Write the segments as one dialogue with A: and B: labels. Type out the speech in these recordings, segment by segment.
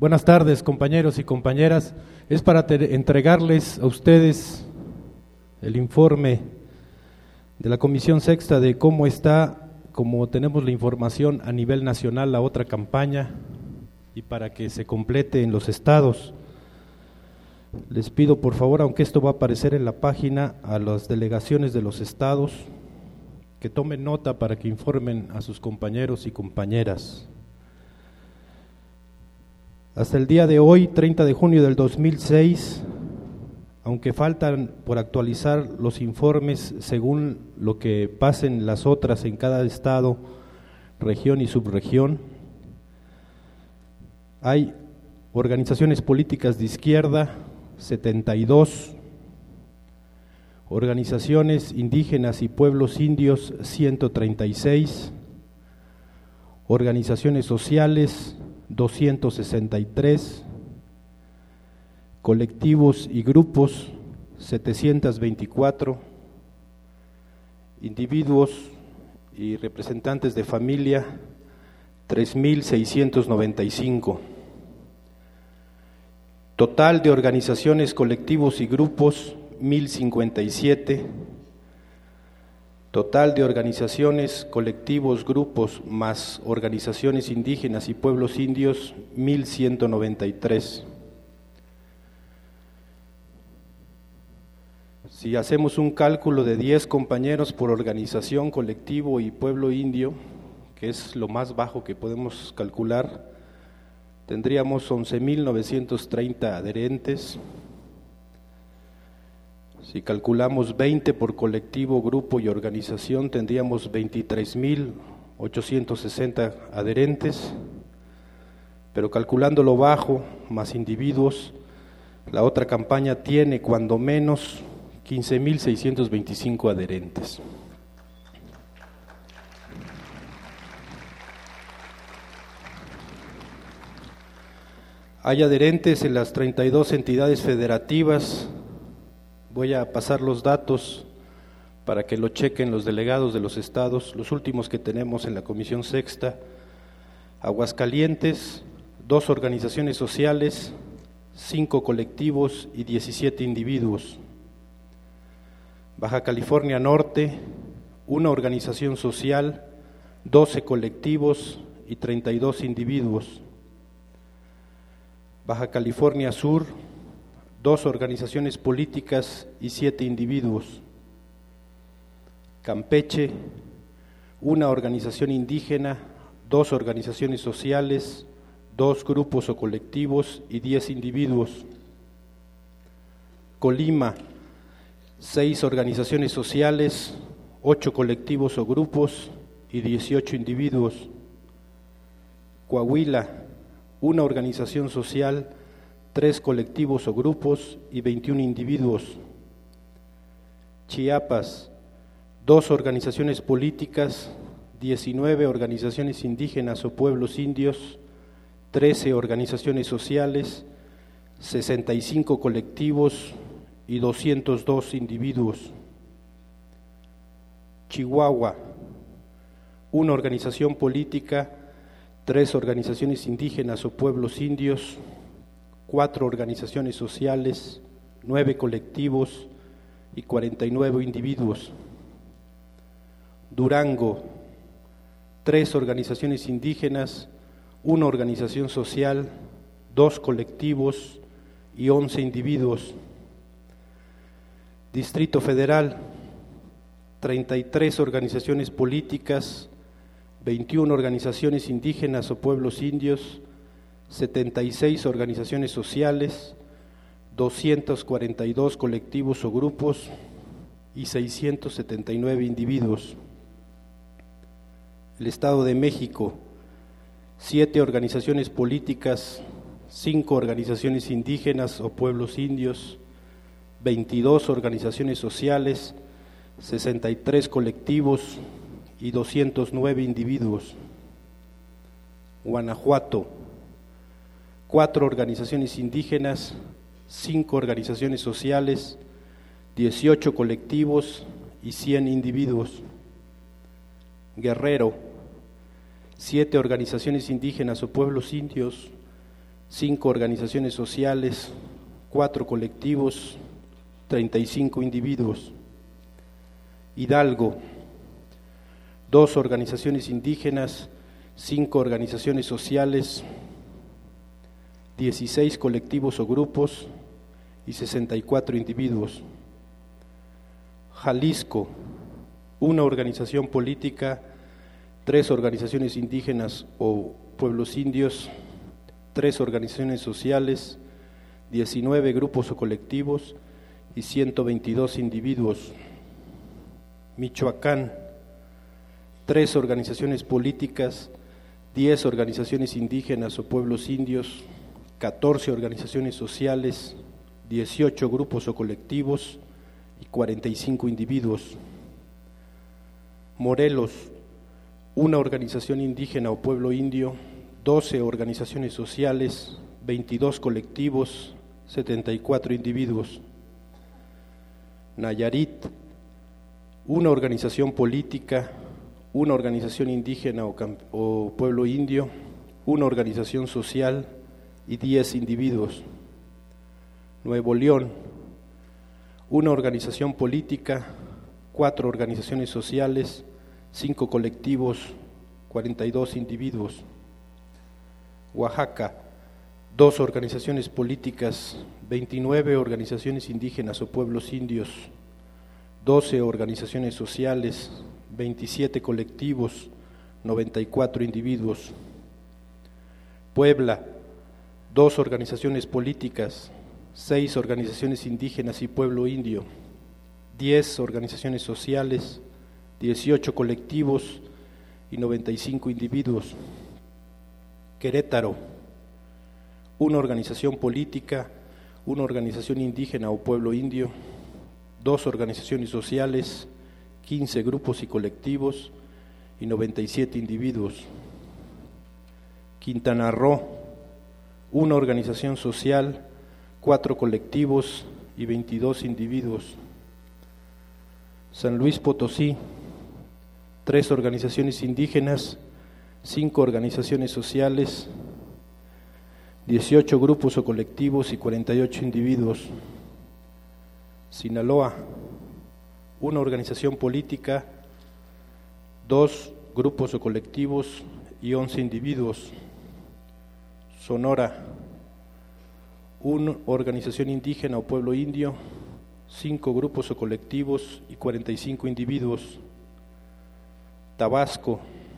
A: Buenas tardes, compañeros y compañeras. Es para entregarles a ustedes el informe de la Comisión Sexta de cómo está, como tenemos la información a nivel nacional, la otra campaña, y para que se complete en los estados. Les pido por favor, aunque esto va a aparecer en la página, a las delegaciones de los estados, que tomen nota para que informen a sus compañeros y compañeras. Hasta el día de hoy, 30 de junio del 2006, aunque faltan por actualizar los informes según lo que pasen las otras en cada estado, región y subregión, hay organizaciones políticas de izquierda, 72, organizaciones indígenas y pueblos indios, 136, organizaciones sociales, 263, colectivos y grupos, 724, individuos y representantes de familia, 3.695. Total de organizaciones, colectivos y grupos, 1.057. Total de organizaciones, colectivos, grupos, más organizaciones indígenas y pueblos indios, 1.193. Si hacemos un cálculo de 10 compañeros por organización, colectivo y pueblo indio, que es lo más bajo que podemos calcular, tendríamos 11.930 adherentes. Si calculamos 20 por colectivo, grupo y organización, tendríamos 23.860 adherentes, pero calculando lo bajo, más individuos, la otra campaña tiene cuando menos 15.625 adherentes. Hay adherentes en las 32 entidades federativas. Voy a pasar los datos para que lo chequen los delegados de los estados, los últimos que tenemos en la Comisión Sexta. Aguascalientes, 2 organizaciones sociales, 5 colectivos y 17 individuos. Baja California Norte, 1 organización social, 12 colectivos y 32 individuos. Baja California Sur, 2 organizaciones políticas y 7 individuos. Campeche, 1 organización indígena, 2 organizaciones sociales, 2 grupos o colectivos y 10 individuos. Colima, 6 organizaciones sociales, 8 colectivos o grupos y 18 individuos. Coahuila, 1 organización social, 3 colectivos o grupos y 21 individuos. Chiapas, 2 organizaciones políticas, 19 organizaciones indígenas o pueblos indios, 13 organizaciones sociales, 65 colectivos y 202 individuos. Chihuahua, 1 organización política, 3 organizaciones indígenas o pueblos indios, 4 organizaciones sociales, 9 colectivos y 49 individuos. Durango, 3 organizaciones indígenas, 1 organización social, 2 colectivos y 11 individuos. Distrito Federal, 33 organizaciones políticas, 21 organizaciones indígenas o pueblos indios, 76 organizaciones sociales, 242 colectivos o grupos y 679 individuos. El Estado de México, 7 organizaciones políticas, 5 organizaciones indígenas o pueblos indios, 22 organizaciones sociales, 63 colectivos y 209 individuos. Guanajuato, 4 organizaciones indígenas, 5 organizaciones sociales, 18 colectivos y 100 individuos. Guerrero, 7 organizaciones indígenas o pueblos indios, 5 organizaciones sociales, 4 colectivos, 35 individuos. Hidalgo, 2 organizaciones indígenas, 5 organizaciones sociales, 16 colectivos o grupos y 64 individuos. Jalisco, 1 organización política, 3 organizaciones indígenas o pueblos indios, 3 organizaciones sociales, 19 grupos o colectivos y 122 individuos. Michoacán, 3 organizaciones políticas, 10 organizaciones indígenas o pueblos indios, 14 organizaciones sociales, 18 grupos o colectivos y 45 individuos. Morelos, 1 organización indígena o pueblo indio, 12 organizaciones sociales, 22 colectivos, 74 individuos. Nayarit, 1 organización política, 1 organización indígena o pueblo indio, 1 organización social y 10 individuos. Nuevo León, 1 organización política, 4 organizaciones sociales, 5 colectivos, 42 individuos. Oaxaca, 2 organizaciones políticas, 29 organizaciones indígenas o pueblos indios, 12 organizaciones sociales, 27 colectivos, 94 individuos. Puebla, 2 organizaciones políticas, 6 organizaciones indígenas y pueblo indio, 10 organizaciones sociales, 18 colectivos y 95 individuos. Querétaro, 1 organización política, 1 organización indígena o pueblo indio, 2 organizaciones sociales, 15 grupos y colectivos y 97 individuos. Quintana Roo, 1 organización social, 4 colectivos y 22 individuos. San Luis Potosí, 3 organizaciones indígenas, 5 organizaciones sociales, 18 grupos o colectivos y 48 individuos. Sinaloa, 1 organización política, 2 grupos o colectivos y 11 individuos. Sonora, 1 organización indígena o pueblo indio, 5 grupos o colectivos y 45 individuos. Tabasco,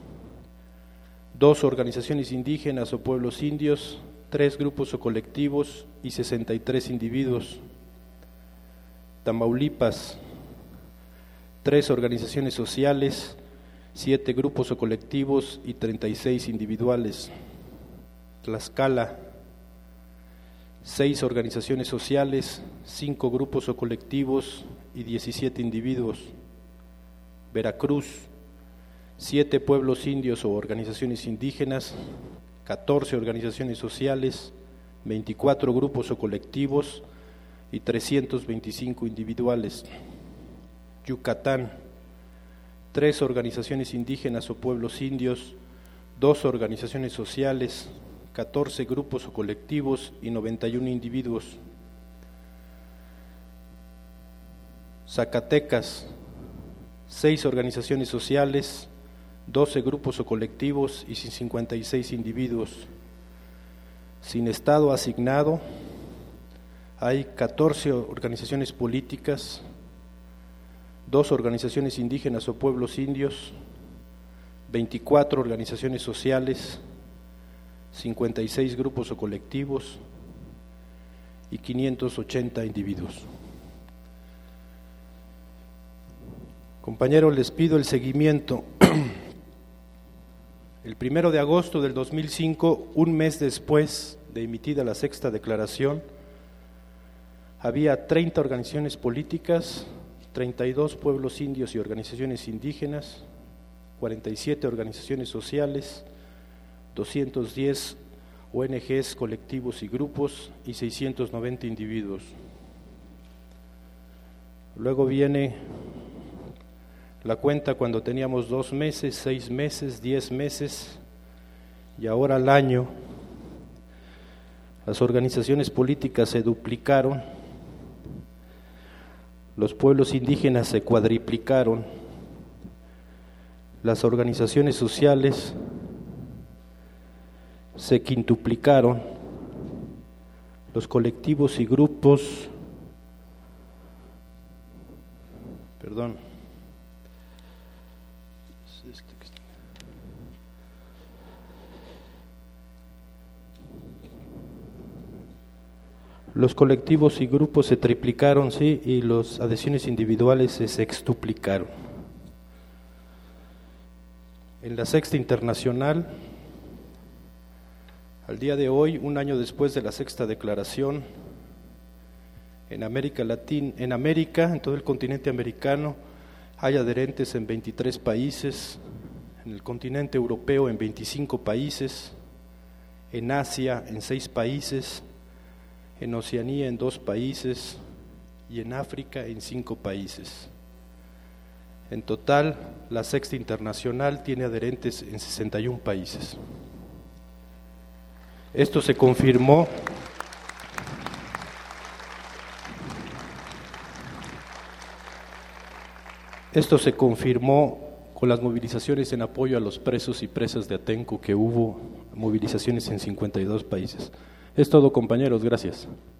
A: 2 organizaciones indígenas o pueblos indios, 3 grupos o colectivos y 63 individuos. Tamaulipas, 3 organizaciones sociales, 7 grupos o colectivos y 36 individuales. Tlaxcala, 6 organizaciones sociales, 5 grupos o colectivos y 17 individuos. Veracruz, 7 pueblos indios o organizaciones indígenas, 14 organizaciones sociales, 24 grupos o colectivos y 325 individuales. Yucatán, 3 organizaciones indígenas o pueblos indios, 2 organizaciones sociales, 14 grupos o colectivos y 91 individuos. Zacatecas, 6 organizaciones sociales, 12 grupos o colectivos y 56 individuos. Sin estado asignado, hay 14 organizaciones políticas, 2 organizaciones indígenas o pueblos indios, 24 organizaciones sociales, 56 grupos o colectivos y 580 individuos. Compañeros, les pido el seguimiento. El 1 de agosto del 2005, un mes después de emitida la sexta declaración, había 30 organizaciones políticas, 32 pueblos indios y organizaciones indígenas, 47 organizaciones sociales, 210 ONGs, colectivos y grupos y 690 individuos. Luego viene la cuenta cuando teníamos 2 meses, 6 meses, 10 meses y ahora al año. Las organizaciones políticas se duplicaron, los pueblos indígenas se cuadriplicaron, las organizaciones sociales se quintuplicaron, los colectivos y grupos, los colectivos y grupos se triplicaron, sí, y las adhesiones individuales se sextuplicaron. En la Sexta Internacional, al día de hoy, un año después de la Sexta Declaración, en América Latina, en todo el continente americano, hay adherentes en 23 países, en el continente europeo en 25 países, en Asia en 6 países, en Oceanía en 2 países y en África en 5 países. En total, la Sexta Internacional tiene adherentes en 61 países. Esto se confirmó con las movilizaciones en apoyo a los presos y presas de Atenco, que hubo movilizaciones en 52 países. Es todo, compañeros, gracias.